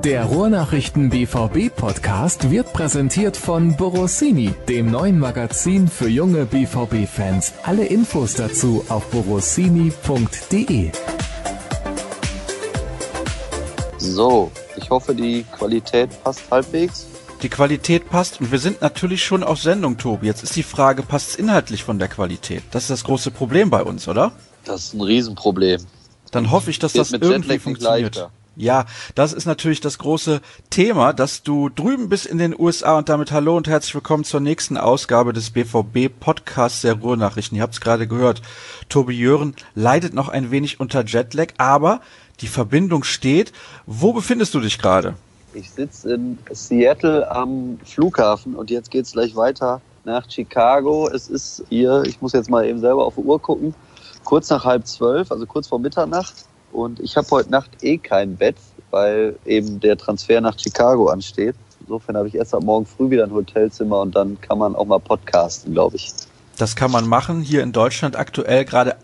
Der Ruhrnachrichten BVB-Podcast wird präsentiert von Borossini, dem neuen Magazin für junge BVB-Fans. Alle Infos dazu auf borossini.de. So, ich hoffe, die Qualität passt halbwegs. Die Qualität passt und wir sind natürlich schon auf Sendung, Tobi. Jetzt ist die Frage, passt es inhaltlich von der Qualität? Das ist das große Problem bei uns, oder? Das ist ein Riesenproblem. Dann hoffe ich, dass das irgendwie funktioniert. Ja, das ist natürlich das große Thema, dass du drüben bist in den USA und damit hallo und herzlich willkommen zur nächsten Ausgabe des BVB-Podcasts der Ruhrnachrichten. Ihr habt es gerade gehört, Tobi Jören leidet noch ein wenig unter Jetlag, aber die Verbindung steht. Wo befindest du dich gerade? Ich sitze in Seattle am Flughafen und jetzt geht's gleich weiter nach Chicago. Es ist hier, ich muss jetzt mal eben selber auf die Uhr gucken, kurz nach 11:30, also kurz vor Mitternacht. Und ich habe heute Nacht kein Bett, weil eben der Transfer nach Chicago ansteht. Insofern habe ich erst ab morgen früh wieder ein Hotelzimmer und dann kann man auch mal podcasten, glaube ich. Das kann man machen, hier in Deutschland aktuell gerade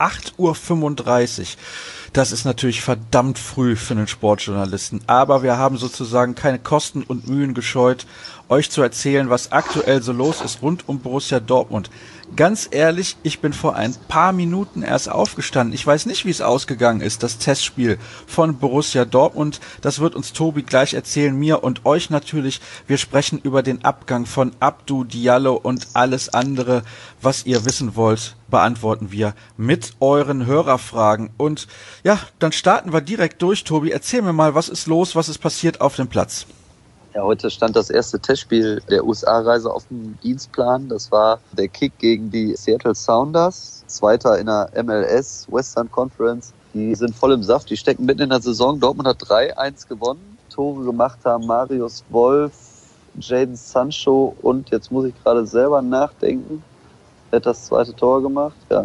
8:35 Uhr. Das ist natürlich verdammt früh für einen Sportjournalisten. Aber wir haben sozusagen keine Kosten und Mühen gescheut, euch zu erzählen, was aktuell so los ist rund um Borussia Dortmund. Ganz ehrlich, ich bin vor ein paar Minuten erst aufgestanden. Ich weiß nicht, wie es ausgegangen ist, das Testspiel von Borussia Dortmund. Das wird uns Tobi gleich erzählen, mir und euch natürlich. Wir sprechen über den Abgang von Abdou Diallo und alles andere, was ihr wissen wollt, beantworten wir mit euren Hörerfragen. Und ja, dann starten wir direkt durch, Tobi. Erzähl mir mal, was ist los, was ist passiert auf dem Platz? Ja, heute stand das erste Testspiel der USA-Reise auf dem Dienstplan. Das war der Kick gegen die Seattle Sounders, Zweiter in der MLS, Western Conference. Die sind voll im Saft, die stecken mitten in der Saison. Dortmund hat 3-1 gewonnen. Tore gemacht haben Marius Wolf, Jadon Sancho und jetzt muss ich gerade selber nachdenken. Wer hat das zweite Tor gemacht? Ja,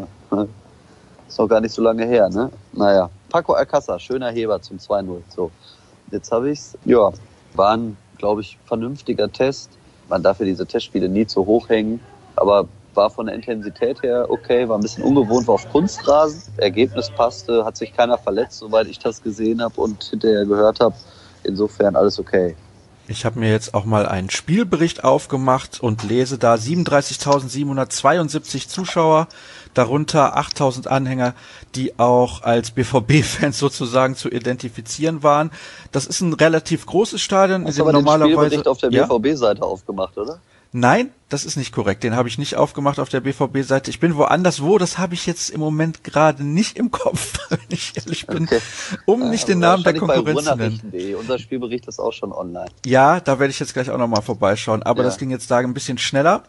ist noch gar nicht so lange her, ne? Naja, Paco Alcázar, schöner Heber zum 2-0. So, jetzt habe ich's. Ja, war ein, glaube ich, vernünftiger Test. Man darf ja diese Testspiele nie zu hoch hängen, aber war von der Intensität her okay, war ein bisschen ungewohnt, war auf Kunstrasen. Ergebnis passte, hat sich keiner verletzt, soweit ich das gesehen habe und hinterher gehört habe. Insofern alles okay. Ich habe mir jetzt auch mal einen Spielbericht aufgemacht und lese da 37.772 Zuschauer, darunter 8.000 Anhänger, die auch als BVB-Fans sozusagen zu identifizieren waren. Das ist ein relativ großes Stadion. Hast du aber den Spielbericht auf der BVB-Seite aufgemacht, oder? Nein, das ist nicht korrekt. Den habe ich nicht aufgemacht auf der BVB-Seite. Ich bin woanders. Das habe ich jetzt im Moment gerade nicht im Kopf, wenn ich ehrlich bin, um nicht den Namen der Konkurrenz zu nennen. Unser Spielbericht ist auch schon online. Ja, da werde ich jetzt gleich auch nochmal vorbeischauen. Aber das ging jetzt da ein bisschen schneller.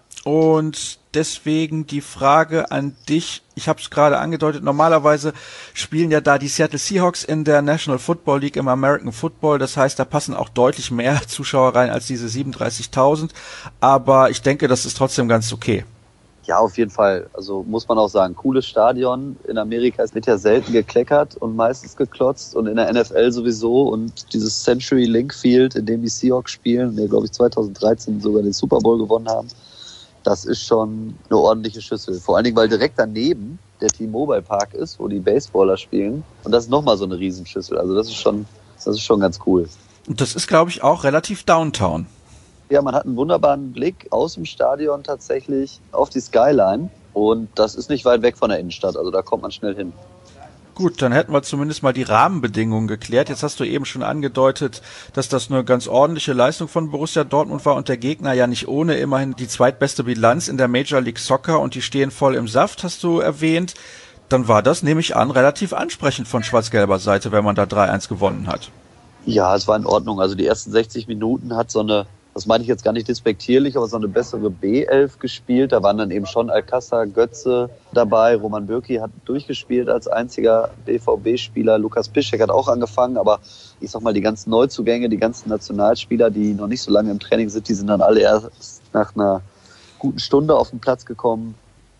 Und deswegen die Frage an dich. Ich habe es gerade angedeutet, normalerweise spielen ja da die Seattle Seahawks in der National Football League im American Football. Das heißt, da passen auch deutlich mehr Zuschauer rein als diese 37.000. Aber ich denke, das ist trotzdem ganz okay. Ja, auf jeden Fall. Also muss man auch sagen, cooles Stadion. In Amerika wird ja selten gekleckert und meistens geklotzt und in der NFL sowieso. Und dieses Century Link Field, in dem die Seahawks spielen, die, glaube ich, 2013 sogar den Super Bowl gewonnen haben, das ist schon eine ordentliche Schüssel. Vor allen Dingen, weil direkt daneben der T-Mobile Park ist, wo die Baseballer spielen. Und das ist nochmal so eine Riesenschüssel. Also das ist schon ganz cool. Und das ist, glaube ich, auch relativ Downtown. Ja, man hat einen wunderbaren Blick aus dem Stadion tatsächlich auf die Skyline. Und das ist nicht weit weg von der Innenstadt. Also da kommt man schnell hin. Gut, dann hätten wir zumindest mal die Rahmenbedingungen geklärt. Jetzt hast du eben schon angedeutet, dass das eine ganz ordentliche Leistung von Borussia Dortmund war und der Gegner ja nicht ohne, immerhin die zweitbeste Bilanz in der Major League Soccer und die stehen voll im Saft, hast du erwähnt. Dann war das, nehme ich an, relativ ansprechend von schwarz-gelber Seite, wenn man da 3-1 gewonnen hat. Ja, es war in Ordnung. Also die ersten 60 Minuten hat so eine, das meine ich jetzt gar nicht despektierlich, aber so eine bessere B11 gespielt. Da waren dann eben schon Alcázar, Götze dabei. Roman Bürki hat durchgespielt als einziger BVB-Spieler. Lukas Piszczek hat auch angefangen. Aber ich sag mal, die ganzen Neuzugänge, die ganzen Nationalspieler, die noch nicht so lange im Training sind, die sind dann alle erst nach einer guten Stunde auf den Platz gekommen.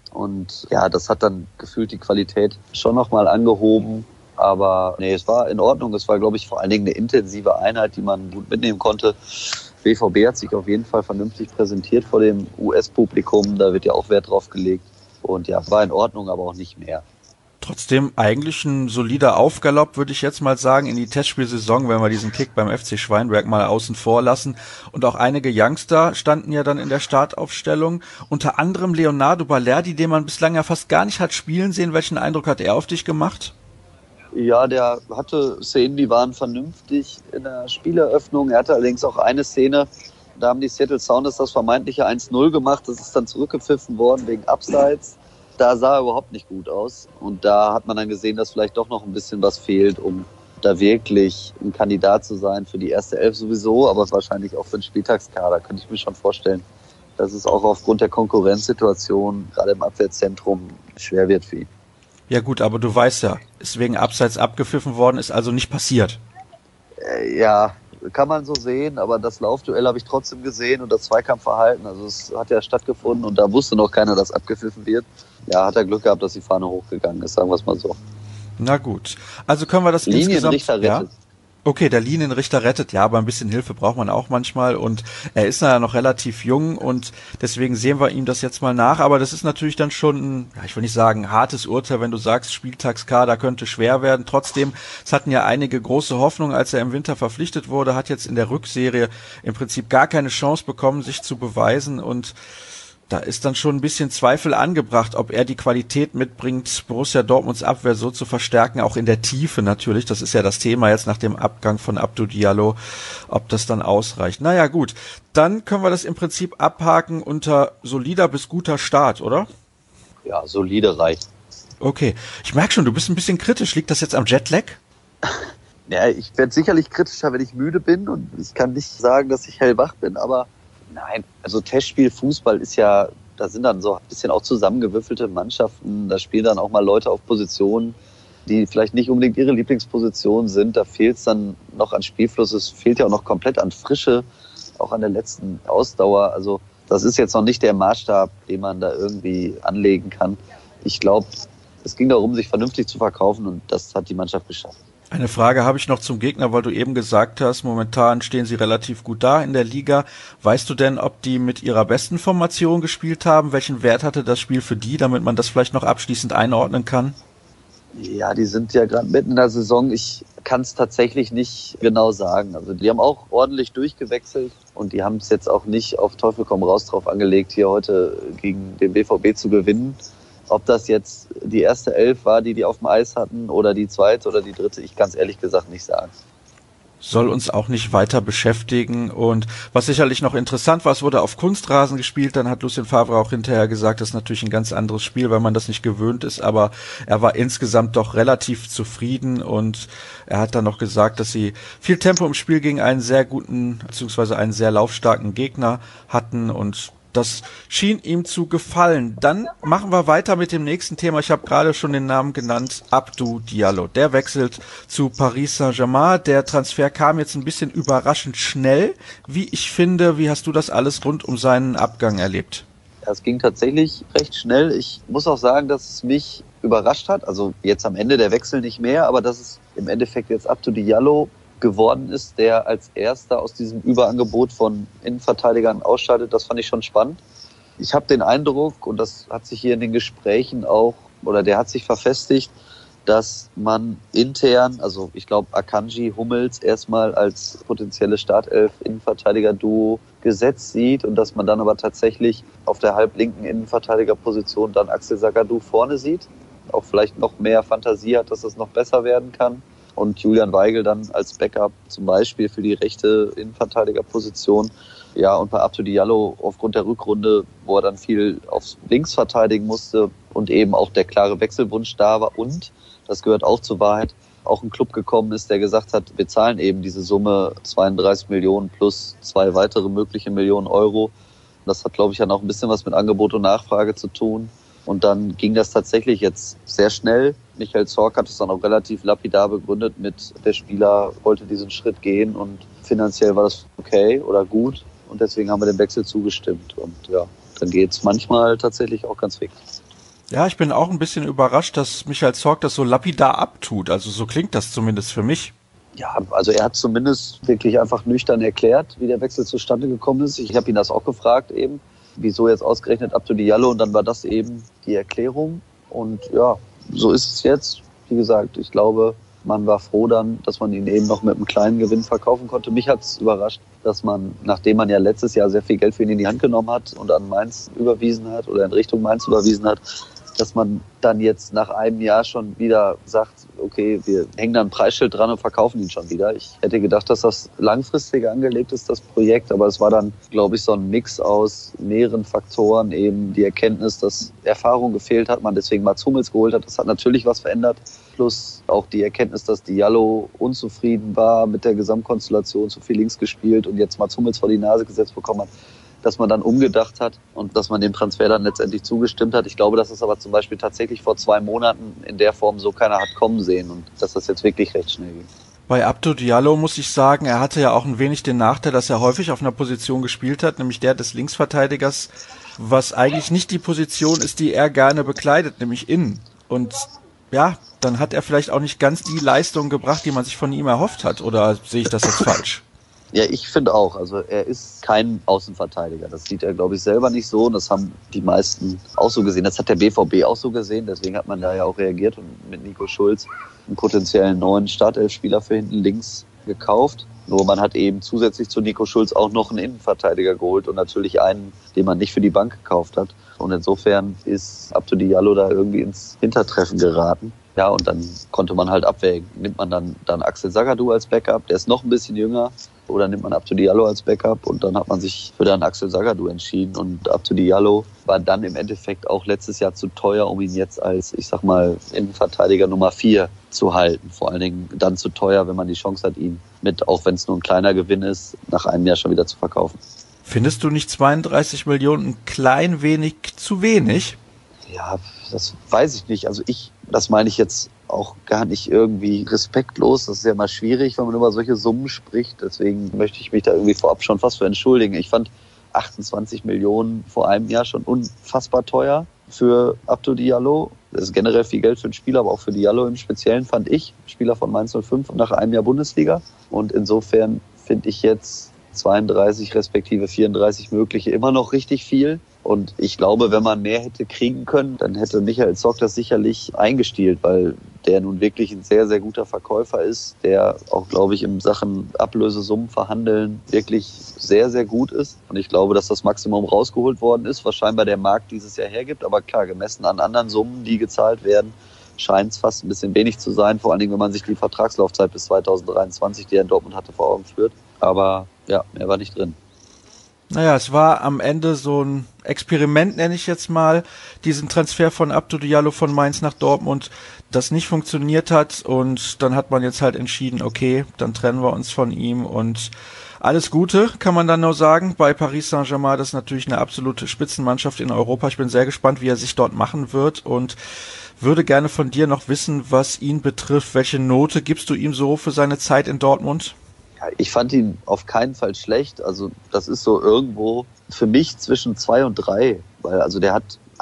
Und ja, das hat dann gefühlt die Qualität schon nochmal angehoben. Aber nee, es war in Ordnung. Es war, glaube ich, vor allen Dingen eine intensive Einheit, die man gut mitnehmen konnte. BVB hat sich auf jeden Fall vernünftig präsentiert vor dem US-Publikum. Da wird ja auch Wert drauf gelegt. Und ja, war in Ordnung, aber auch nicht mehr. Trotzdem eigentlich ein solider Aufgalopp, würde ich jetzt mal sagen, in die Testspielsaison, wenn wir diesen Kick beim FC Schweinberg mal außen vor lassen. Und auch einige Youngster standen ja dann in der Startaufstellung. Unter anderem Leonardo Balerdi, den man bislang ja fast gar nicht hat spielen sehen. Welchen Eindruck hat er auf dich gemacht? Ja, der hatte Szenen, die waren vernünftig in der Spieleröffnung. Er hatte allerdings auch eine Szene, da haben die Seattle Sounders das vermeintliche 1-0 gemacht. Das ist dann zurückgepfiffen worden wegen Abseits. Da sah er überhaupt nicht gut aus. Und da hat man dann gesehen, dass vielleicht doch noch ein bisschen was fehlt, um da wirklich ein Kandidat zu sein für die erste Elf sowieso, aber wahrscheinlich auch für den Spieltagskader, könnte ich mir schon vorstellen, dass es auch aufgrund der Konkurrenzsituation, gerade im Abwehrzentrum, schwer wird für ihn. Ja gut, aber du weißt ja, ist wegen Abseits abgepfiffen worden, ist also nicht passiert. Ja, kann man so sehen, aber das Laufduell habe ich trotzdem gesehen und das Zweikampfverhalten, also es hat ja stattgefunden und da wusste noch keiner, dass abgepfiffen wird. Ja, hat er Glück gehabt, dass die Fahne hochgegangen ist, sagen wir es mal so. Na gut, also können wir das Linienrichter insgesamt... rettet. Ja? Okay, der Linienrichter rettet, ja, aber ein bisschen Hilfe braucht man auch manchmal und er ist ja noch relativ jung und deswegen sehen wir ihm das jetzt mal nach, aber das ist natürlich dann schon ein, ja, ich will nicht sagen, ein hartes Urteil, wenn du sagst, Spieltagskader könnte schwer werden. Trotzdem, es hatten ja einige große Hoffnung, als er im Winter verpflichtet wurde, hat jetzt in der Rückserie im Prinzip gar keine Chance bekommen, sich zu beweisen und da ist dann schon ein bisschen Zweifel angebracht, ob er die Qualität mitbringt, Borussia Dortmunds Abwehr so zu verstärken, auch in der Tiefe natürlich. Das ist ja das Thema jetzt nach dem Abgang von Abdou Diallo, ob das dann ausreicht. Naja gut, dann können wir das im Prinzip abhaken unter solider bis guter Start, oder? Ja, solide reicht. Okay, ich merke schon, du bist ein bisschen kritisch. Liegt das jetzt am Jetlag? Ja, ich werde sicherlich kritischer, wenn ich müde bin und ich kann nicht sagen, dass ich hellwach bin, aber nein, also Testspiel Fußball ist ja, da sind dann so ein bisschen auch zusammengewürfelte Mannschaften, da spielen dann auch mal Leute auf Positionen, die vielleicht nicht unbedingt ihre Lieblingsposition sind, da fehlt es dann noch an Spielfluss, es fehlt ja auch noch komplett an Frische, auch an der letzten Ausdauer, also das ist jetzt noch nicht der Maßstab, den man da irgendwie anlegen kann. Ich glaube, es ging darum, sich vernünftig zu verkaufen und das hat die Mannschaft geschafft. Eine Frage habe ich noch zum Gegner, weil du eben gesagt hast, momentan stehen sie relativ gut da in der Liga. Weißt du denn, ob die mit ihrer besten Formation gespielt haben? Welchen Wert hatte das Spiel für die, damit man das vielleicht noch abschließend einordnen kann? Ja, die sind ja gerade mitten in der Saison. Ich kann es tatsächlich nicht genau sagen. Also die haben auch ordentlich durchgewechselt und die haben es jetzt auch nicht auf Teufel komm raus drauf angelegt, hier heute gegen den BVB zu gewinnen. Ob das jetzt die erste Elf war, die auf dem Eis hatten, oder die zweite oder die dritte, ich kann es ehrlich gesagt nicht sagen. Soll uns auch nicht weiter beschäftigen. Und was sicherlich noch interessant war, es wurde auf Kunstrasen gespielt, dann hat Lucien Favre auch hinterher gesagt, das ist natürlich ein ganz anderes Spiel, weil man das nicht gewöhnt ist, aber er war insgesamt doch relativ zufrieden und er hat dann noch gesagt, dass sie viel Tempo im Spiel gegen einen sehr guten, beziehungsweise einen sehr laufstarken Gegner hatten und das schien ihm zu gefallen. Dann machen wir weiter mit dem nächsten Thema. Ich habe gerade schon den Namen genannt, Abdou Diallo. Der wechselt zu Paris Saint-Germain. Der Transfer kam jetzt ein bisschen überraschend schnell. Wie ich finde, wie hast du das alles rund um seinen Abgang erlebt? Ja, es ging tatsächlich recht schnell. Ich muss auch sagen, dass es mich überrascht hat. Also jetzt am Ende der Wechsel nicht mehr, aber dass es im Endeffekt jetzt Abdou Diallo geworden ist, der als erster aus diesem Überangebot von Innenverteidigern ausscheidet, das fand ich schon spannend. Ich habe den Eindruck, und das hat sich hier in den Gesprächen auch, oder der hat sich verfestigt, dass man intern, also ich glaube Akanji, Hummels erstmal als potenzielle Startelf-Innenverteidiger-Duo gesetzt sieht und dass man dann aber tatsächlich auf der halblinken Innenverteidigerposition dann Axel Sagadou vorne sieht, auch vielleicht noch mehr Fantasie hat, dass das noch besser werden kann. Und Julian Weigl dann als Backup zum Beispiel für die rechte Innenverteidigerposition. Ja, und bei Abdou Diallo aufgrund der Rückrunde, wo er dann viel aufs Links verteidigen musste und eben auch der klare Wechselwunsch da war und, das gehört auch zur Wahrheit, auch ein Club gekommen ist, der gesagt hat, wir zahlen eben diese Summe 32 Millionen plus 2 weitere mögliche Millionen Euro. Das hat, glaube ich, dann auch ein bisschen was mit Angebot und Nachfrage zu tun. Und dann ging das tatsächlich jetzt sehr schnell. Michael Zorc hat es dann auch relativ lapidar begründet mit, der Spieler wollte diesen Schritt gehen und finanziell war das okay oder gut. Und deswegen haben wir dem Wechsel zugestimmt. Und ja, dann geht's manchmal tatsächlich auch ganz fix. Ja, ich bin auch ein bisschen überrascht, dass Michael Zorc das so lapidar abtut. Also so klingt das zumindest für mich. Ja, also er hat zumindest wirklich einfach nüchtern erklärt, wie der Wechsel zustande gekommen ist. Ich habe ihn das auch gefragt eben, wieso jetzt ausgerechnet Abdou Diallo, und dann war das eben die Erklärung. Und ja, so ist es jetzt. Wie gesagt, ich glaube, man war froh dann, dass man ihn eben noch mit einem kleinen Gewinn verkaufen konnte. Mich hat es überrascht, dass man, nachdem man ja letztes Jahr sehr viel Geld für ihn in die Hand genommen hat und an Mainz überwiesen hat oder in Richtung Mainz überwiesen hat, dass man dann jetzt nach einem Jahr schon wieder sagt, okay, wir hängen da ein Preisschild dran und verkaufen ihn schon wieder. Ich hätte gedacht, dass das langfristiger angelegt ist, das Projekt, aber es war dann, glaube ich, so ein Mix aus mehreren Faktoren, eben die Erkenntnis, dass Erfahrung gefehlt hat, man deswegen Mats Hummels geholt hat, das hat natürlich was verändert, plus auch die Erkenntnis, dass Diallo unzufrieden war mit der Gesamtkonstellation, zu viel links gespielt und jetzt Mats Hummels vor die Nase gesetzt bekommen hat, dass man dann umgedacht hat und dass man dem Transfer dann letztendlich zugestimmt hat. Ich glaube, dass es aber zum Beispiel tatsächlich vor 2 Monaten in der Form so keiner hat kommen sehen und dass das jetzt wirklich recht schnell ging. Bei Abdou Diallo muss ich sagen, er hatte ja auch ein wenig den Nachteil, dass er häufig auf einer Position gespielt hat, nämlich der des Linksverteidigers, was eigentlich nicht die Position ist, die er gerne bekleidet, nämlich innen. Und ja, dann hat er vielleicht auch nicht ganz die Leistung gebracht, die man sich von ihm erhofft hat. Oder sehe ich das jetzt falsch? Ja, ich finde auch. Also er ist kein Außenverteidiger. Das sieht er, glaube ich, selber nicht so. Und das haben die meisten auch so gesehen. Das hat der BVB auch so gesehen. Deswegen hat man da ja auch reagiert und mit Nico Schulz einen potenziellen neuen Startelfspieler für hinten links gekauft. Nur man hat eben zusätzlich zu Nico Schulz auch noch einen Innenverteidiger geholt und natürlich einen, den man nicht für die Bank gekauft hat. Und insofern ist Abdou Diallo da irgendwie ins Hintertreffen geraten. Ja, und dann konnte man halt abwägen. Nimmt man dann Axel Zagadou als Backup, der ist noch ein bisschen jünger, oder nimmt man Abdou Diallo als Backup und dann hat man sich für dann Axel Zagadou entschieden und Abdou Diallo war dann im Endeffekt auch letztes Jahr zu teuer, um ihn jetzt als, ich sag mal, Innenverteidiger Nummer 4 zu halten. Vor allen Dingen dann zu teuer, wenn man die Chance hat, ihn mit, auch wenn es nur ein kleiner Gewinn ist, nach einem Jahr schon wieder zu verkaufen. Findest du nicht 32 Millionen ein klein wenig zu wenig? Ja, das weiß ich nicht. Also das meine ich jetzt auch gar nicht irgendwie respektlos. Das ist ja mal schwierig, wenn man über solche Summen spricht. Deswegen möchte ich mich da irgendwie vorab schon fast für entschuldigen. Ich fand 28 Millionen vor einem Jahr schon unfassbar teuer für Abdou Diallo. Das ist generell viel Geld für einen Spieler, aber auch für Diallo im Speziellen, fand ich. Spieler von Mainz 05 nach einem Jahr Bundesliga. Und insofern finde ich jetzt 32 respektive 34 mögliche immer noch richtig viel. Und ich glaube, wenn man mehr hätte kriegen können, dann hätte Michael Zorc das sicherlich eingestiehlt, weil der nun wirklich ein sehr, sehr guter Verkäufer ist, der auch, glaube ich, in Sachen Ablösesummen verhandeln wirklich sehr, sehr gut ist. Und ich glaube, dass das Maximum rausgeholt worden ist, was scheinbar der Markt dieses Jahr hergibt. Aber klar, gemessen an anderen Summen, die gezahlt werden, scheint es fast ein bisschen wenig zu sein. Vor allen Dingen, wenn man sich die Vertragslaufzeit bis 2023, die er in Dortmund hatte, vor Augen führt. Aber ja, mehr war nicht drin. Naja, es war am Ende so ein Experiment, nenne ich jetzt mal, diesen Transfer von Abdou Diallo von Mainz nach Dortmund, das nicht funktioniert hat und dann hat man jetzt halt entschieden, okay, dann trennen wir uns von ihm und alles Gute, kann man dann nur sagen. Bei Paris Saint-Germain, das ist natürlich eine absolute Spitzenmannschaft in Europa. Ich bin sehr gespannt, wie er sich dort machen wird und würde gerne von dir noch wissen, was ihn betrifft. Welche Note gibst du ihm so für seine Zeit in Dortmund? Ja, ich fand ihn auf keinen Fall schlecht. Also das ist so irgendwo für mich zwischen 2 und 3. Weil also der hat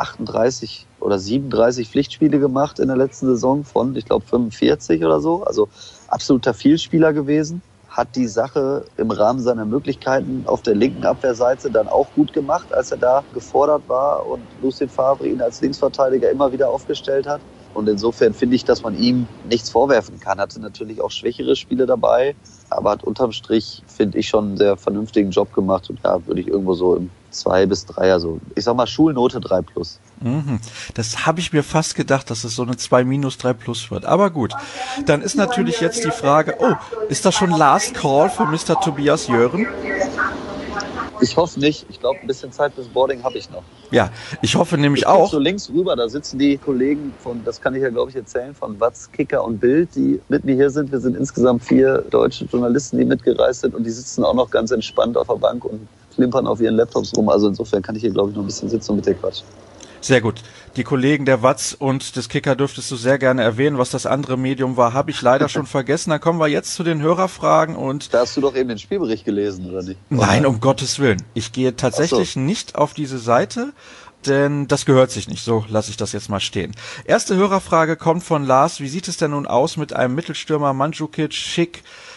38 oder 37 Pflichtspiele gemacht in der letzten Saison von, ich glaube, 45 oder so. Also absoluter Vielspieler gewesen. Hat die Sache im Rahmen seiner Möglichkeiten auf der linken Abwehrseite dann auch gut gemacht, als er da gefordert war und Lucien Favre ihn als Linksverteidiger immer wieder aufgestellt hat. Und insofern finde ich, dass man ihm nichts vorwerfen kann. Hatte natürlich auch schwächere Spiele dabei, aber hat unterm Strich, finde ich, schon einen sehr vernünftigen Job gemacht. Und ja, würde ich irgendwo so im 2 bis 3, also ich sag mal Schulnote 3+. Das habe ich mir fast gedacht, dass es so eine 2-3+ wird. Aber gut, dann ist natürlich jetzt die Frage, ist das schon Last Call für Mr. Tobias Jören? Ich hoffe nicht. Ich glaube, ein bisschen Zeit bis Boarding habe ich noch. Ja, ich hoffe nämlich ich auch. So links rüber, da sitzen die Kollegen von, das kann ich ja, glaube ich, erzählen, von Watz, Kicker und Bild, die mit mir hier sind. Wir sind insgesamt 4 deutsche Journalisten, die mitgereist sind und die sitzen auch noch ganz entspannt auf der Bank und klimpern auf ihren Laptops rum. Also insofern kann ich hier, glaube ich, noch ein bisschen sitzen und mit dir quatschen. Sehr gut. Die Kollegen der Watz und des Kicker dürftest du sehr gerne erwähnen. Was das andere Medium war, habe ich leider schon vergessen. Dann kommen wir jetzt zu den Hörerfragen und... Da hast du doch eben den Spielbericht gelesen, oder nicht? Nein, um Gottes Willen. Ich gehe tatsächlich nicht auf diese Seite, denn das gehört sich nicht. So lasse ich das jetzt mal stehen. Erste Hörerfrage kommt von Lars. Wie sieht es denn nun aus mit einem Mittelstürmer Mandzukic, Schick,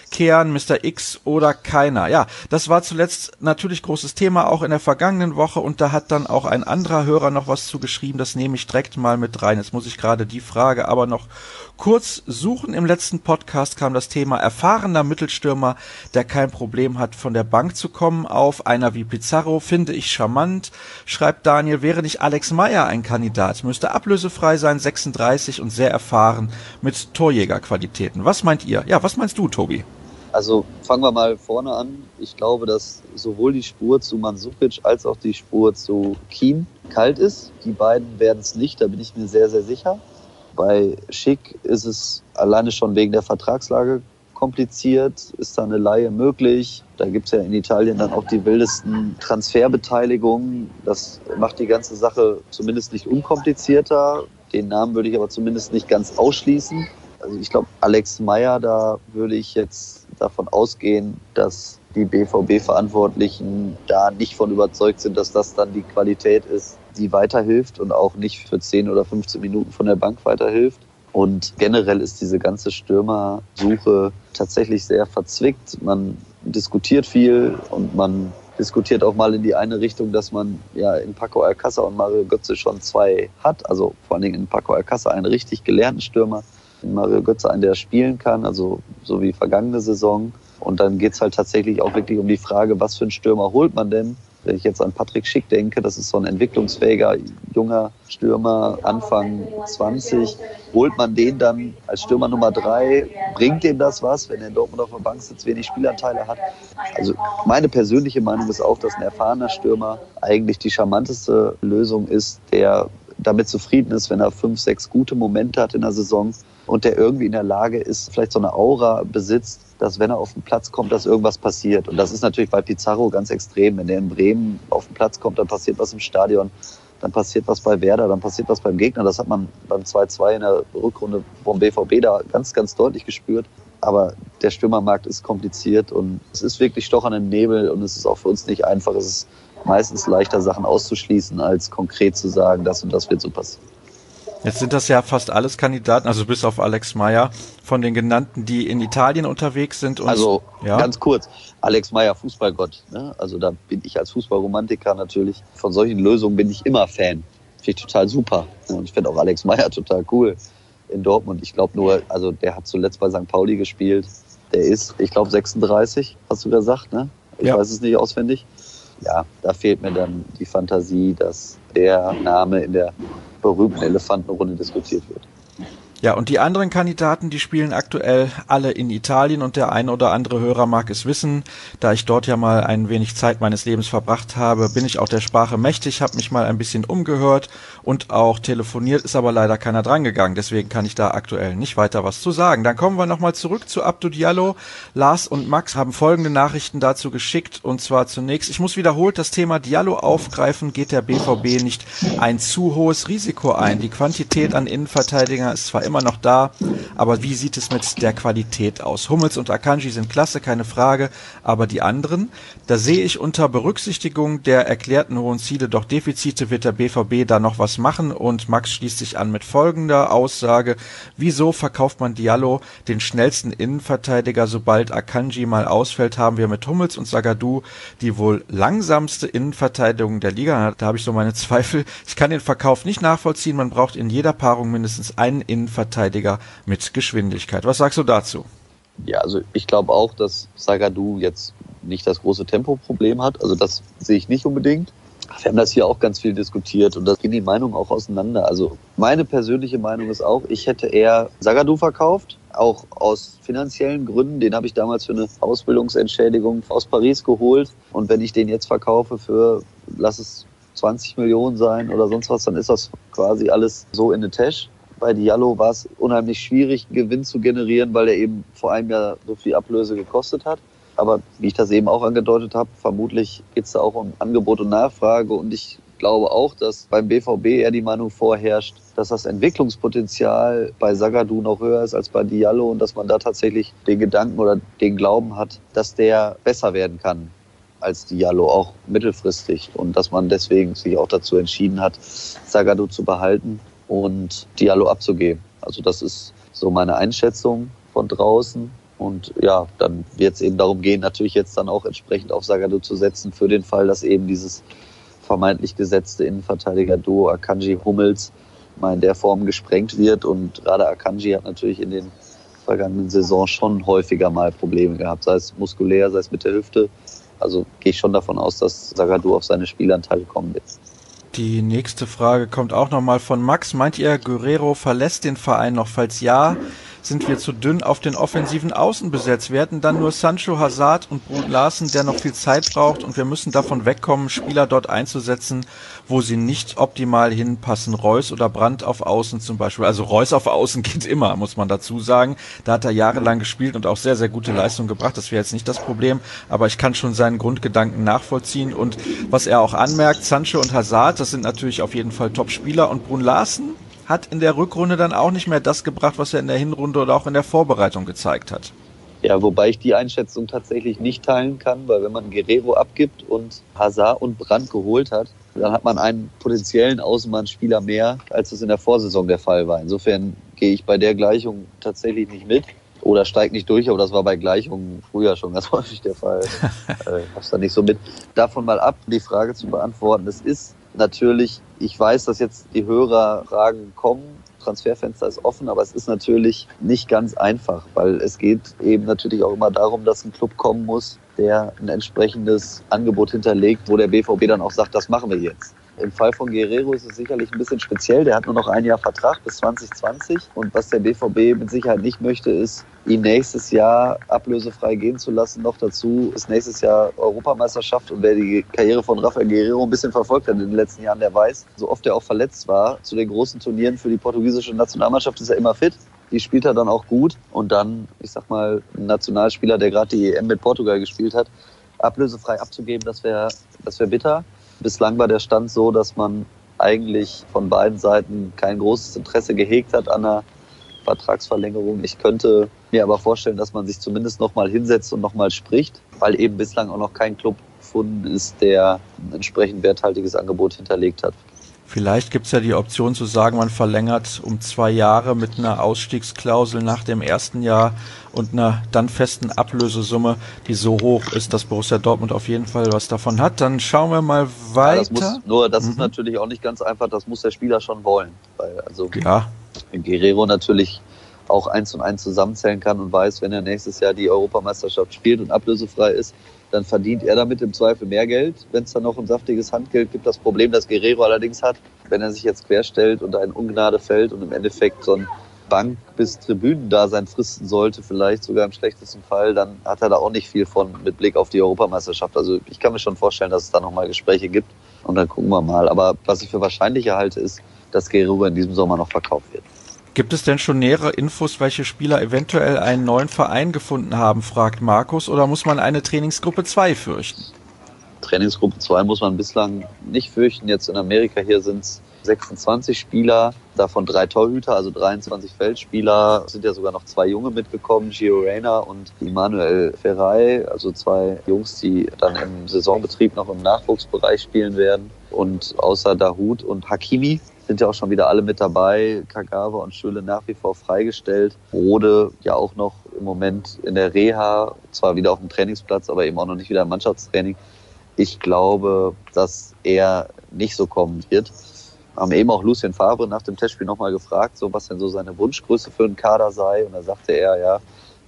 kehren, Mr. X oder keiner. Ja, das war zuletzt natürlich großes Thema, auch in der vergangenen Woche, und da hat dann auch ein anderer Hörer noch was zugeschrieben, das nehme ich direkt mal mit rein. Jetzt muss ich gerade die Frage aber noch kurz suchen. Im letzten Podcast kam das Thema erfahrener Mittelstürmer, der kein Problem hat, von der Bank zu kommen, auf. Einer wie Pizarro finde ich charmant, schreibt Daniel. Wäre nicht Alex Meyer ein Kandidat? Müsste ablösefrei sein, 36 und sehr erfahren mit Torjägerqualitäten. Was meint ihr? Ja, was meinst du, Tobi? Also fangen wir mal vorne an. Ich glaube, dass sowohl die Spur zu Mandzukic als auch die Spur zu Kean kalt ist. Die beiden werden es nicht, da bin ich mir sehr, sehr sicher. Bei Schick ist es alleine schon wegen der Vertragslage kompliziert. Ist da eine Leihe möglich? Da gibt es ja in Italien dann auch die wildesten Transferbeteiligungen. Das macht die ganze Sache zumindest nicht unkomplizierter. Den Namen würde ich aber zumindest nicht ganz ausschließen. Also ich glaube, Alex Meyer, da würde ich jetzt davon ausgehen, dass die BVB-Verantwortlichen da nicht von überzeugt sind, dass das dann die Qualität ist, die weiterhilft und auch nicht für 10 oder 15 Minuten von der Bank weiterhilft. Und generell ist diese ganze Stürmersuche tatsächlich sehr verzwickt. Man diskutiert viel und man diskutiert auch mal in die eine Richtung, dass man ja in Paco Alcácer und Mario Götze schon zwei hat. Also vor allen Dingen in Paco Alcácer einen richtig gelernten Stürmer, in Mario Götze einen, der spielen kann, also so wie vergangene Saison. Und dann geht's halt tatsächlich auch wirklich um die Frage, was für einen Stürmer holt man denn? Wenn ich jetzt an Patrick Schick denke, das ist so ein entwicklungsfähiger, junger Stürmer, Anfang 20. Holt man den dann als Stürmer Nummer 3? Bringt dem das was, wenn er in Dortmund auf der Bank sitzt, wenig Spielanteile hat? Also meine persönliche Meinung ist auch, dass ein erfahrener Stürmer eigentlich die charmanteste Lösung ist, der damit zufrieden ist, wenn er 5, 6 gute Momente hat in der Saison und der irgendwie in der Lage ist, vielleicht so eine Aura besitzt, dass wenn er auf den Platz kommt, dass irgendwas passiert. Und das ist natürlich bei Pizarro ganz extrem. Wenn der in Bremen auf den Platz kommt, dann passiert was im Stadion, dann passiert was bei Werder, dann passiert was beim Gegner. Das hat man beim 2-2 in der Rückrunde vom BVB da ganz, ganz deutlich gespürt. Aber der Stürmermarkt ist kompliziert und es ist wirklich Stochern im Nebel und es ist auch für uns nicht einfach. Es ist meistens leichter, Sachen auszuschließen, als konkret zu sagen, das und das wird so passieren. Jetzt sind das ja fast alles Kandidaten, also bis auf Alex Meyer, von den genannten, die in Italien unterwegs sind. Und, also ja, ganz kurz, Alex Meyer, Fußballgott. Ne? Also da bin ich als Fußballromantiker natürlich, von solchen Lösungen bin ich immer Fan. Finde ich total super. Und ich finde auch Alex Meyer total cool in Dortmund. Ich glaube nur, also der hat zuletzt bei St. Pauli gespielt. Der ist, ich glaube, 36, hast du gesagt, ne? Ich weiß es nicht auswendig. Ja, da fehlt mir dann die Fantasie, dass der Name in der berühmten Elefantenrunde diskutiert wird. Ja, und die anderen Kandidaten, die spielen aktuell alle in Italien und der eine oder andere Hörer mag es wissen. Da ich dort ja mal ein wenig Zeit meines Lebens verbracht habe, bin ich auch der Sprache mächtig, habe mich mal ein bisschen umgehört und auch telefoniert, ist aber leider keiner drangegangen. Deswegen kann ich da aktuell nicht weiter was zu sagen. Dann kommen wir nochmal zurück zu Abdou Diallo. Lars und Max haben folgende Nachrichten dazu geschickt, und zwar zunächst: Ich muss wiederholt das Thema Diallo aufgreifen. Geht der BVB nicht ein zu hohes Risiko ein? Die Quantität an Innenverteidigern ist zwar immer noch da, aber wie sieht es mit der Qualität aus? Hummels und Akanji sind klasse, keine Frage, aber die anderen, da sehe ich unter Berücksichtigung der erklärten hohen Ziele doch Defizite. Wird der BVB da noch was machen? Und Max schließt sich an mit folgender Aussage: Wieso verkauft man Diallo, den schnellsten Innenverteidiger? Sobald Akanji mal ausfällt, haben wir mit Hummels und Zagadou die wohl langsamste Innenverteidigung der Liga. Da habe ich so meine Zweifel. Ich kann den Verkauf nicht nachvollziehen. Man braucht in jeder Paarung mindestens einen Innenverteidiger mit Geschwindigkeit. Was sagst du dazu? Ja, also ich glaube auch, dass Zagadou jetzt nicht das große Tempoproblem hat. Also das sehe ich nicht unbedingt. Wir haben das hier auch ganz viel diskutiert und da gehen die Meinungen auch auseinander. Also meine persönliche Meinung ist auch, ich hätte eher Zagadou verkauft, auch aus finanziellen Gründen. Den habe ich damals für eine Ausbildungsentschädigung aus Paris geholt. Und wenn ich den jetzt verkaufe für, lass es 20 Millionen sein oder sonst was, dann ist das quasi alles so in the Tasche. Bei Diallo war es unheimlich schwierig, einen Gewinn zu generieren, weil er eben vor einem Jahr so viel Ablöse gekostet hat. Aber wie ich das eben auch angedeutet habe, vermutlich geht es da auch um Angebot und Nachfrage. Und ich glaube auch, dass beim BVB eher die Meinung vorherrscht, dass das Entwicklungspotenzial bei Zagadou noch höher ist als bei Diallo und dass man da tatsächlich den Gedanken oder den Glauben hat, dass der besser werden kann als Diallo, auch mittelfristig. Und dass man deswegen sich auch dazu entschieden hat, Zagadou zu behalten und Diallo abzugeben. Also das ist so meine Einschätzung von draußen. Und ja, dann wird es eben darum gehen, natürlich jetzt dann auch entsprechend auf Zagadou zu setzen, für den Fall, dass eben dieses vermeintlich gesetzte Innenverteidiger-Duo Akanji-Hummels mal in der Form gesprengt wird. Und gerade Akanji hat natürlich in den vergangenen Saison schon häufiger mal Probleme gehabt, sei es muskulär, sei es mit der Hüfte. Also gehe ich schon davon aus, dass Zagadou auf seine Spielanteile kommen wird. Die nächste Frage kommt auch nochmal von Max. Meint ihr, Guerrero verlässt den Verein noch? Falls ja, sind wir zu dünn auf den offensiven Außen besetzt? Wir hätten dann nur Sancho, Hazard und Brun Larsen, der noch viel Zeit braucht, und wir müssen davon wegkommen, Spieler dort einzusetzen, wo sie nicht optimal hinpassen. Reus oder Brandt auf Außen zum Beispiel. Also Reus auf Außen geht immer, muss man dazu sagen. Da hat er jahrelang gespielt und auch sehr, sehr gute Leistung gebracht. Das wäre jetzt nicht das Problem, aber ich kann schon seinen Grundgedanken nachvollziehen. Und was er auch anmerkt, Sancho und Hazard, das sind natürlich auf jeden Fall Top-Spieler, und Brun Larsen hat in der Rückrunde dann auch nicht mehr das gebracht, was er in der Hinrunde oder auch in der Vorbereitung gezeigt hat. Ja, wobei ich die Einschätzung tatsächlich nicht teilen kann, weil wenn man Guerrero abgibt und Hazard und Brandt geholt hat, dann hat man einen potenziellen Außenbahnspieler mehr, als es in der Vorsaison der Fall war. Insofern gehe ich bei der Gleichung tatsächlich nicht mit oder steige nicht durch, aber das war bei Gleichungen früher schon ganz häufig der Fall. Hab's da nicht so mit. Davon mal ab, die Frage zu beantworten. Es ist natürlich, ich weiß, dass jetzt die Hörerfragen kommen, Transferfenster ist offen, aber es ist natürlich nicht ganz einfach, weil es geht eben natürlich auch immer darum, dass ein Club kommen muss, der ein entsprechendes Angebot hinterlegt, wo der BVB dann auch sagt, das machen wir jetzt. Im Fall von Guerrero ist es sicherlich ein bisschen speziell. Der hat nur noch ein Jahr Vertrag bis 2020. Und was der BVB mit Sicherheit nicht möchte, ist, ihn nächstes Jahr ablösefrei gehen zu lassen. Noch dazu ist nächstes Jahr Europameisterschaft. Und wer die Karriere von Rafael Guerrero ein bisschen verfolgt hat in den letzten Jahren, der weiß, so oft er auch verletzt war, zu den großen Turnieren für die portugiesische Nationalmannschaft ist er immer fit. Die spielt er dann auch gut. Und dann, ich sag mal, ein Nationalspieler, der gerade die EM mit Portugal gespielt hat, ablösefrei abzugeben, das wäre bitter. Bislang war der Stand so, dass man eigentlich von beiden Seiten kein großes Interesse gehegt hat an einer Vertragsverlängerung. Ich könnte mir aber vorstellen, dass man sich zumindest noch mal hinsetzt und noch mal spricht, weil eben bislang auch noch kein Club gefunden ist, der ein entsprechend werthaltiges Angebot hinterlegt hat. Vielleicht gibt's ja die Option zu sagen, man verlängert um 2 Jahre mit einer Ausstiegsklausel nach dem ersten Jahr und einer dann festen Ablösesumme, die so hoch ist, dass Borussia Dortmund auf jeden Fall was davon hat. Dann schauen wir mal weiter. Ja, das ist natürlich auch nicht ganz einfach, das muss der Spieler schon wollen. Weil also ja. Guerrero natürlich auch 1 und 1 zusammenzählen kann und weiß, wenn er nächstes Jahr die Europameisterschaft spielt und ablösefrei ist, dann verdient er damit im Zweifel mehr Geld. Wenn es dann noch ein saftiges Handgeld gibt, das Problem, das Guerrero allerdings hat, wenn er sich jetzt querstellt und da in Ungnade fällt und im Endeffekt so ein Bank- bis Tribünendasein fristen sollte, vielleicht sogar im schlechtesten Fall, dann hat er da auch nicht viel von mit Blick auf die Europameisterschaft. Also ich kann mir schon vorstellen, dass es da nochmal Gespräche gibt und dann gucken wir mal. Aber was ich für wahrscheinlicher halte, ist, dass Guerrero in diesem Sommer noch verkauft wird. Gibt es denn schon nähere Infos, welche Spieler eventuell einen neuen Verein gefunden haben, fragt Markus, oder muss man eine Trainingsgruppe 2 fürchten? Trainingsgruppe 2 muss man bislang nicht fürchten. Jetzt in Amerika hier sind es 26 Spieler, davon 3 Torhüter, also 23 Feldspieler. Es sind ja sogar noch 2 Junge mitgekommen, Gio Reyna und Emmanuel Ferrey, also 2 Jungs, die dann im Saisonbetrieb noch im Nachwuchsbereich spielen werden. Und außer Dahoud und Hakimi sind ja auch schon wieder alle mit dabei. Kagawa und Schöle nach wie vor freigestellt. Rode ja auch noch im Moment in der Reha, zwar wieder auf dem Trainingsplatz, aber eben auch noch nicht wieder im Mannschaftstraining. Ich glaube, dass er nicht so kommen wird. Haben eben auch Lucien Favre nach dem Testspiel nochmal gefragt, so was denn so seine Wunschgröße für einen Kader sei. Und da sagte er, ja,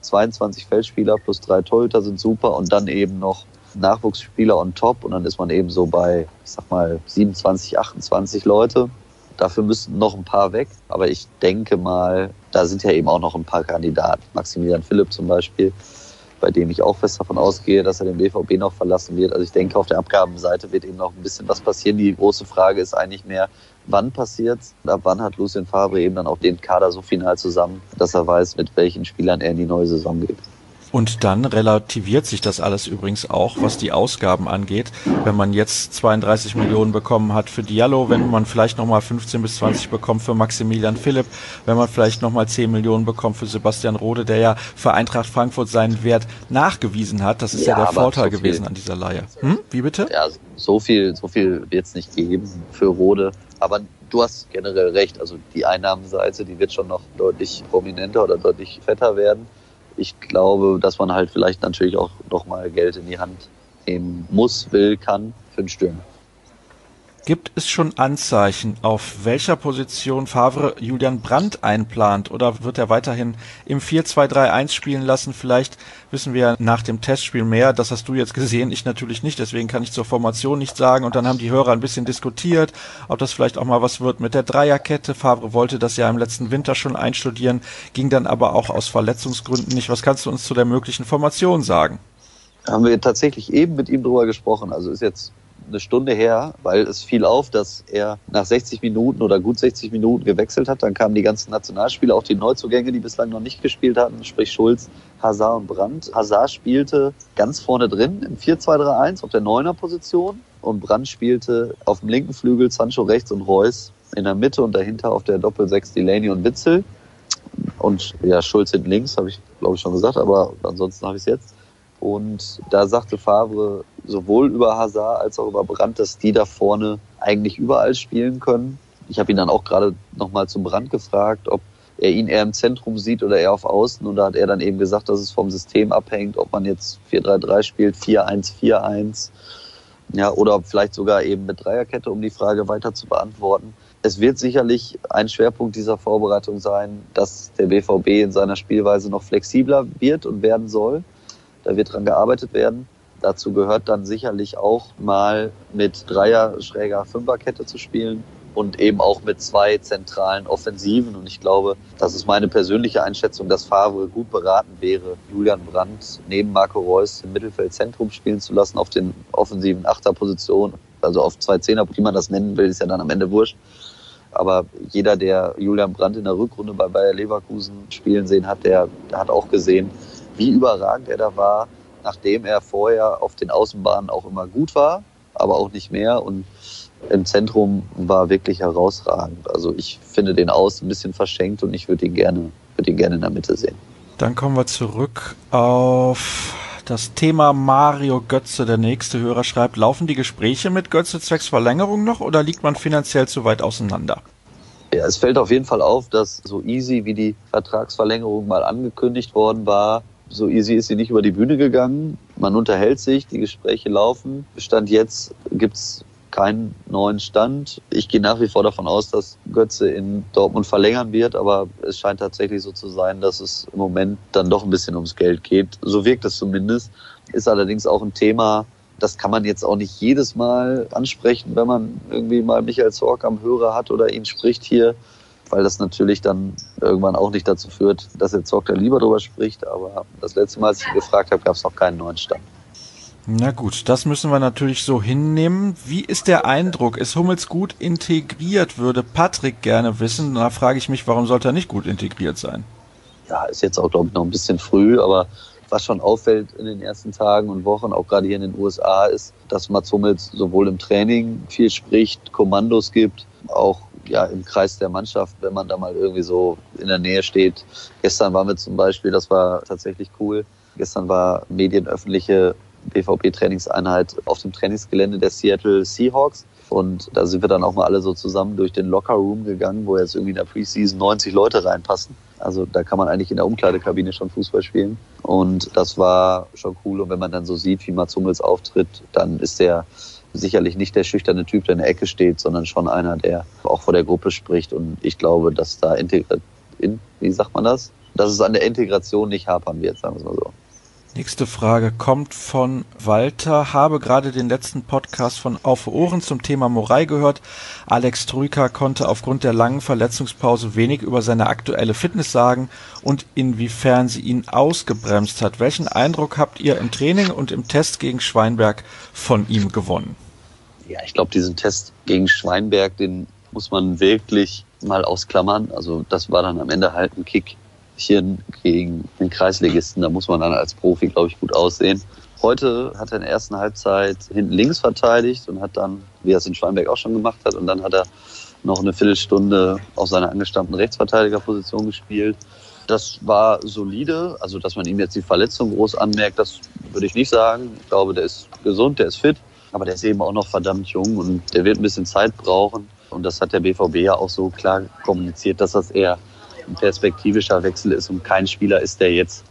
22 Feldspieler plus 3 Torhüter sind super und dann eben noch Nachwuchsspieler on top. Und dann ist man eben so bei, ich sag mal, 27, 28 Leute. Dafür müssten noch ein paar weg. Aber ich denke mal, da sind ja eben auch noch ein paar Kandidaten. Maximilian Philipp zum Beispiel, bei dem ich auch fest davon ausgehe, dass er den BVB noch verlassen wird. Also ich denke, auf der Abgabenseite wird eben noch ein bisschen was passieren. Die große Frage ist eigentlich mehr, wann passiert's? Und ab wann hat Lucien Favre eben dann auch den Kader so final zusammen, dass er weiß, mit welchen Spielern er in die neue Saison geht. Und dann relativiert sich das alles übrigens auch, was die Ausgaben angeht. Wenn man jetzt 32 Millionen bekommen hat für Diallo, wenn man vielleicht nochmal 15 bis 20 bekommt für Maximilian Philipp, wenn man vielleicht nochmal 10 Millionen bekommt für Sebastian Rode, der ja für Eintracht Frankfurt seinen Wert nachgewiesen hat. Das ist ja der Vorteil gewesen an dieser Leihe. Wie bitte? Ja, so viel wird es nicht geben für Rode. Aber du hast generell recht. Also die Einnahmenseite, die wird schon noch deutlich prominenter oder deutlich fetter werden. ich glaube, dass man halt vielleicht natürlich auch nochmal Geld in die Hand nehmen muss, will, kann für den Stürmer. Gibt es schon Anzeichen, auf welcher Position Favre Julian Brandt einplant, oder wird er weiterhin im 4-2-3-1 spielen lassen? Vielleicht wissen wir nach dem Testspiel mehr, das hast du jetzt gesehen, ich natürlich nicht, deswegen kann ich zur Formation nichts sagen, und dann haben die Hörer ein bisschen diskutiert, ob das vielleicht auch mal was wird mit der Dreierkette. Favre wollte das ja im letzten Winter schon einstudieren, ging dann aber auch aus Verletzungsgründen nicht. Was kannst du uns zu der möglichen Formation sagen? Haben wir tatsächlich eben mit ihm drüber gesprochen, also ist jetzt eine Stunde her, weil es fiel auf, dass er nach 60 Minuten oder gut 60 Minuten gewechselt hat. Dann kamen die ganzen Nationalspieler, auch die Neuzugänge, die bislang noch nicht gespielt hatten, sprich Schulz, Hazard und Brandt. Hazard spielte ganz vorne drin im 4-2-3-1 auf der 9er-Position und Brandt spielte auf dem linken Flügel, Sancho rechts und Reus in der Mitte und dahinter auf der Doppel-6 Delaney und Witzel. Und ja, Schulz hinten links, habe ich glaube ich schon gesagt, aber ansonsten habe ich es jetzt. Und da sagte Favre sowohl über Hazard als auch über Brandt, dass die da vorne eigentlich überall spielen können. Ich habe ihn dann auch gerade nochmal zum Brandt gefragt, ob er ihn eher im Zentrum sieht oder eher auf Außen. Und da hat er dann eben gesagt, dass es vom System abhängt, ob man jetzt 4-3-3 spielt, 4-1-4-1, ja, oder vielleicht sogar eben mit Dreierkette, um die Frage weiter zu beantworten. Es wird sicherlich ein Schwerpunkt dieser Vorbereitung sein, dass der BVB in seiner Spielweise noch flexibler wird und werden soll. Da wird dran gearbeitet werden. Dazu gehört dann sicherlich auch mal mit Dreier-Fünferkette zu spielen und eben auch mit zwei zentralen Offensiven. Und ich glaube, das ist meine persönliche Einschätzung, dass Favre gut beraten wäre, Julian Brandt neben Marco Reus im Mittelfeldzentrum spielen zu lassen auf den offensiven Achterpositionen. Also auf 2 Zehner, wie man das nennen will, ist ja dann am Ende wurscht. Aber jeder, der Julian Brandt in der Rückrunde bei Bayer Leverkusen spielen sehen hat, der hat auch gesehen, wie überragend er da war, nachdem er vorher auf den Außenbahnen auch immer gut war, aber auch nicht mehr. Und im Zentrum war wirklich herausragend. Also ich finde den Außen ein bisschen verschenkt und ich würde ihn gerne in der Mitte sehen. Dann kommen wir zurück auf das Thema Mario Götze. Der nächste Hörer schreibt, laufen die Gespräche mit Götze zwecks Verlängerung noch oder liegt man finanziell zu weit auseinander? Ja, es fällt auf jeden Fall auf, dass so easy wie die Vertragsverlängerung mal angekündigt worden war, so easy ist sie nicht über die Bühne gegangen. Man unterhält sich, die Gespräche laufen. Stand jetzt gibt's keinen neuen Stand. Ich gehe nach wie vor davon aus, dass Götze in Dortmund verlängern wird, aber es scheint tatsächlich so zu sein, dass es im Moment dann doch ein bisschen ums Geld geht. So wirkt es zumindest. Ist allerdings auch ein Thema, das kann man jetzt auch nicht jedes Mal ansprechen, wenn man irgendwie mal Michael Zorc am Hörer hat oder ihn spricht hier, weil das natürlich dann irgendwann auch nicht dazu führt, dass der Zorc da lieber drüber spricht. Aber das letzte Mal, als ich ihn gefragt habe, gab es noch keinen neuen Stand. Na gut, das müssen wir natürlich so hinnehmen. Wie ist der Eindruck? Ist Hummels gut integriert? Würde Patrick gerne wissen. Da frage ich mich, warum sollte er nicht gut integriert sein? Ja, ist jetzt auch, glaube ich, noch ein bisschen früh, aber was schon auffällt in den ersten Tagen und Wochen, auch gerade hier in den USA, ist, dass Mats Hummels sowohl im Training viel spricht, Kommandos gibt, auch ja im Kreis der Mannschaft, wenn man da mal irgendwie so in der Nähe steht. Gestern waren wir zum Beispiel, das war tatsächlich cool, gestern war medienöffentliche BVB-Trainingseinheit auf dem Trainingsgelände der Seattle Seahawks. Und da sind wir dann auch mal alle so zusammen durch den Locker-Room gegangen, wo jetzt irgendwie in der Preseason 90 Leute reinpassen. Also da kann man eigentlich in der Umkleidekabine schon Fußball spielen. Und das war schon cool. Und wenn man dann so sieht, wie Mats Hummels auftritt, dann ist der sicherlich nicht der schüchterne Typ, der in der Ecke steht, sondern schon einer, der auch vor der Gruppe spricht. Und ich glaube, dass da wie sagt man das? Dass es an der Integration nicht hapern wird, sagen wir es mal so. Nächste Frage kommt von Walter. Habe gerade den letzten Podcast von Auf Ohren zum Thema Morey gehört. Alex Troika konnte aufgrund der langen Verletzungspause wenig über seine aktuelle Fitness sagen und inwiefern sie ihn ausgebremst hat. Welchen Eindruck habt ihr im Training und im Test gegen Schweinberg von ihm gewonnen? Ja, ich glaube, diesen Test gegen Schweinberg, den muss man wirklich mal ausklammern. Also das war dann am Ende halt ein Kick gegen den Kreisligisten, da muss man dann als Profi, glaube ich, gut aussehen. Heute hat er in der ersten Halbzeit hinten links verteidigt und hat dann, wie er es in Schweinberg auch schon gemacht hat, und dann hat er noch eine Viertelstunde auf seiner angestammten Rechtsverteidigerposition gespielt. Das war solide, also dass man ihm jetzt die Verletzung groß anmerkt, das würde ich nicht sagen. Ich glaube, der ist gesund, der ist fit, aber der ist eben auch noch verdammt jung und der wird ein bisschen Zeit brauchen. Und das hat der BVB ja auch so klar kommuniziert, dass das eher ein perspektivischer Wechsel ist und kein Spieler ist, der jetzt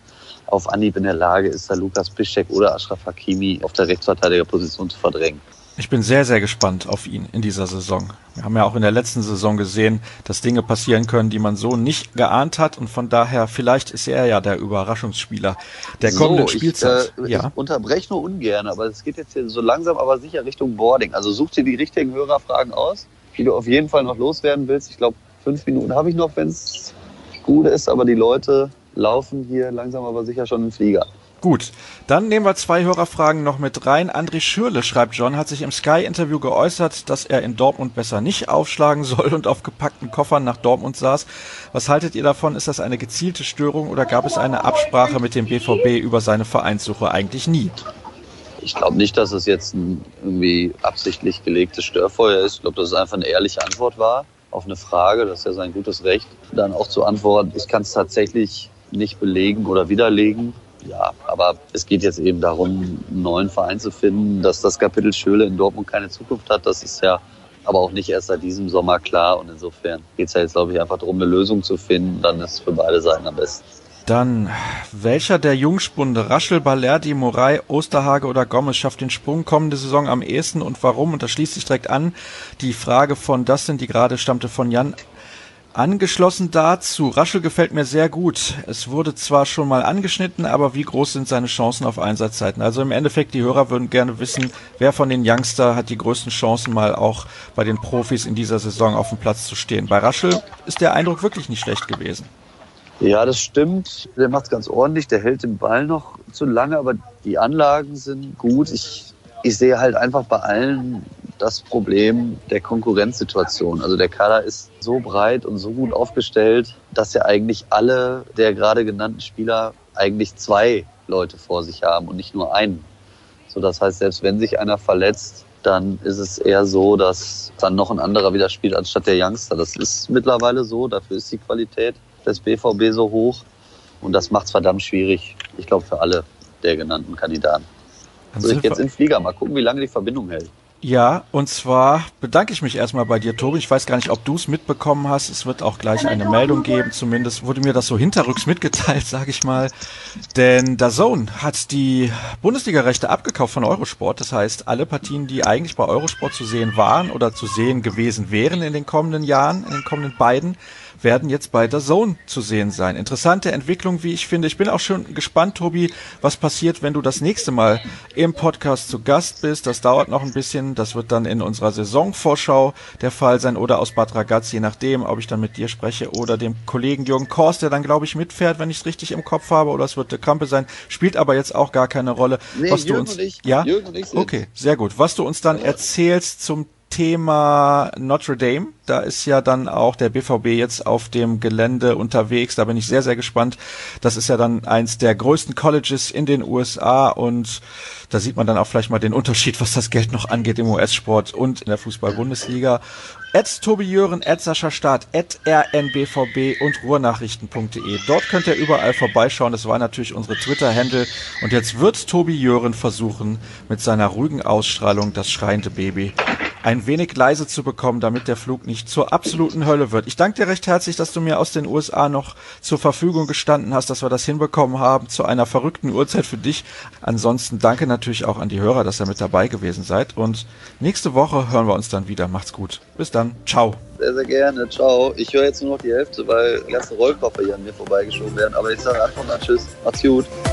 auf Anhieb in der Lage ist, da Lukas Piszczek oder Achraf Hakimi auf der Rechtsverteidigerposition zu verdrängen. Ich bin sehr, sehr gespannt auf ihn in dieser Saison. Wir haben ja auch in der letzten Saison gesehen, dass Dinge passieren können, die man so nicht geahnt hat. Und von daher, vielleicht ist er ja der Überraschungsspieler der kommenden Spielzeit. Ich unterbreche nur ungern, aber es geht jetzt hier so langsam, aber sicher Richtung Boarding. Also such dir die richtigen Hörerfragen aus, die du auf jeden Fall noch loswerden willst. Ich glaube, 5 Minuten habe ich noch, wenn es gut ist, aber die Leute laufen hier langsam aber sicher schon im Flieger. Gut, dann nehmen wir 2 Hörerfragen noch mit rein. André Schürle, schreibt John, hat sich im Sky-Interview geäußert, dass er in Dortmund besser nicht aufschlagen soll und auf gepackten Koffern nach Dortmund saß. Was haltet ihr davon? Ist das eine gezielte Störung oder gab es eine Absprache mit dem BVB über seine Vereinssuche? Eigentlich nie. Ich glaube nicht, dass es jetzt ein irgendwie absichtlich gelegtes Störfeuer ist. Ich glaube, dass es einfach eine ehrliche Antwort war auf eine Frage. Das ist ja sein gutes Recht, dann auch zu antworten. Ich kann es tatsächlich nicht belegen oder widerlegen. Ja, aber es geht jetzt eben darum, einen neuen Verein zu finden. Dass das Kapitel Schürle in Dortmund keine Zukunft hat, das ist ja aber auch nicht erst seit diesem Sommer klar. Und insofern geht es ja jetzt, glaube ich, einfach darum, eine Lösung zu finden. Dann ist es für beide Seiten am besten. Dann, welcher der Jungspunde, Raschel, Balerdi, Moray, Osterhage oder Gomez, schafft den Sprung kommende Saison am ehesten und warum? Und das schließt sich direkt an. Die Frage von Dustin, die gerade stammte von Jan. Angeschlossen dazu, Raschel gefällt mir sehr gut. Es wurde zwar schon mal angeschnitten, aber wie groß sind seine Chancen auf Einsatzzeiten? Also im Endeffekt, die Hörer würden gerne wissen, wer von den Youngster hat die größten Chancen, mal auch bei den Profis in dieser Saison auf dem Platz zu stehen. Bei Raschel ist der Eindruck wirklich nicht schlecht gewesen. Ja, das stimmt. Der macht's ganz ordentlich. Der hält den Ball noch zu lange, aber die Anlagen sind gut. Ich sehe halt einfach bei allen das Problem der Konkurrenzsituation. Also der Kader ist so breit und so gut aufgestellt, dass ja eigentlich alle der gerade genannten Spieler eigentlich 2 Leute vor sich haben und nicht nur einen. So, das heißt, selbst wenn sich einer verletzt, dann ist es eher so, dass dann noch ein anderer wieder spielt anstatt der Youngster. Das ist mittlerweile so. Dafür ist die Qualität des BVB so hoch. Und das macht es verdammt schwierig, ich glaube, für alle der genannten Kandidaten. Also ich gehe jetzt in den Flieger, mal gucken, wie lange die Verbindung hält. Ja, und zwar bedanke ich mich erstmal bei dir, Tobi. Ich weiß gar nicht, ob du es mitbekommen hast. Es wird auch gleich eine Meldung geben. Zumindest wurde mir das so hinterrücks mitgeteilt, sage ich mal. Denn DAZN hat die Bundesliga-Rechte abgekauft von Eurosport. Das heißt, alle Partien, die eigentlich bei Eurosport zu sehen waren oder zu sehen gewesen wären in den kommenden Jahren, in den kommenden beiden, werden jetzt bei DAZN zu sehen sein. Interessante Entwicklung, wie ich finde. Ich bin auch schon gespannt, Tobi, was passiert, wenn du das nächste Mal im Podcast zu Gast bist. Das dauert noch ein bisschen. Das wird dann in unserer Saisonvorschau der Fall sein oder aus Bad Ragaz, je nachdem, ob ich dann mit dir spreche oder dem Kollegen Jürgen Kors, der dann, glaube ich, mitfährt, wenn ich es richtig im Kopf habe, oder es wird der Krampe sein. Spielt aber jetzt auch gar keine Rolle. Nee, was Jürgen du uns, und ich. Ja? Jürgen und ich sind. Okay, sehr gut. Was du uns dann erzählst zum Thema Notre Dame, da ist ja dann auch der BVB jetzt auf dem Gelände unterwegs, da bin ich sehr, sehr gespannt. Das ist ja dann eins der größten Colleges in den USA und da sieht man dann auch vielleicht mal den Unterschied, was das Geld noch angeht im US-Sport und in der Fußball-Bundesliga. @TobiJören, @SaschaStart, @rnbvb und ruhrnachrichten.de. Dort könnt ihr überall vorbeischauen. Das war natürlich unsere Twitter-Handle. Und jetzt wird Tobi Jören versuchen, mit seiner ruhigen Ausstrahlung das schreiende Baby ein wenig leise zu bekommen, damit der Flug nicht zur absoluten Hölle wird. Ich danke dir recht herzlich, dass du mir aus den USA noch zur Verfügung gestanden hast, dass wir das hinbekommen haben zu einer verrückten Uhrzeit für dich. Ansonsten danke natürlich auch an die Hörer, dass ihr mit dabei gewesen seid. Und nächste Woche hören wir uns dann wieder. Macht's gut. Bis dann. Ciao. Sehr, sehr gerne. Ciao. Ich höre jetzt nur noch die Hälfte, weil die ganzen Rollkoffer hier an mir vorbeigeschoben werden. Aber ich sage einfach mal Tschüss. Macht's gut.